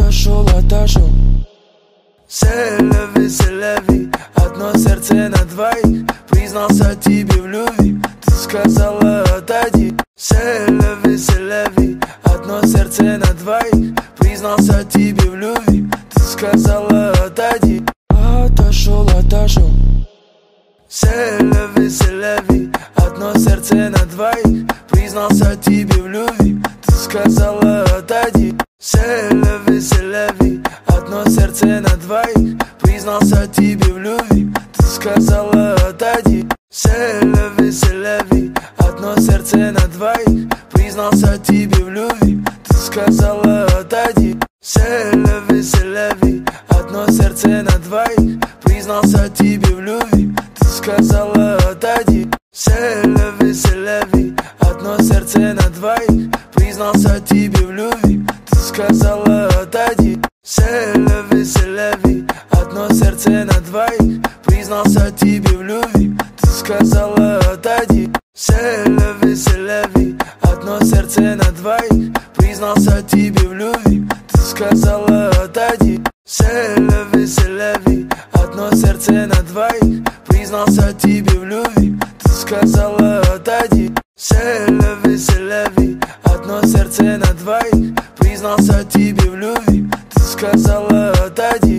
отошел. Селеви, одно сердце на двоих. Признался тебе в любви, ты сказала отойди. Селеви, одно сердце на двоих. Признался тебе в любви, ты сказала отойди. Отошел. Селеви, одно сердце на двоих. Признался тебе в любви, ты сказала отойди. Селеви, одно сердце на двоих. Признался тебе в любви, ты сказала отойди. Селеви, одно сердце на двоих. Признался тебе в любви, ты сказала отойди. Селеви, одно сердце на двоих. Признался тебе в любви, ты сказала отойди. Селеви, одно сердце на двоих. Признался тебе в любви, ты сказала отойди. Селеви, одно сердце на двоих. Признался тебе в любви, ты сказала отойди. Селеви, одно сердце на двоих. Признался тебе в любви, ты сказала отойди. Селеви, одно сердце на двоих. Признался тебе в любви, ты сказала отойди. Селеви, одно сердце на двоих. Признался тебе в любви, ты сказала отойди.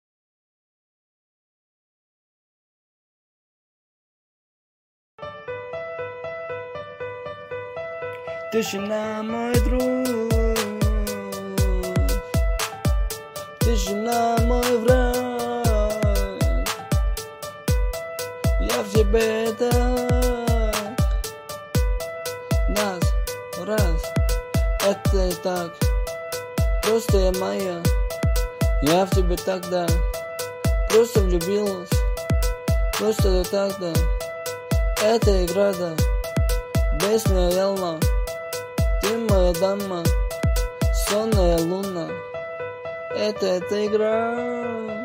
Тишина, мой друг, тишина, мой враг. Я в тебе так, раз, это и так, просто я моя. Я в тебе тогда просто влюбилась, просто ты тогда. Это игра, да, песня Ялма. Ты моя дама, сонная луна. Это игра.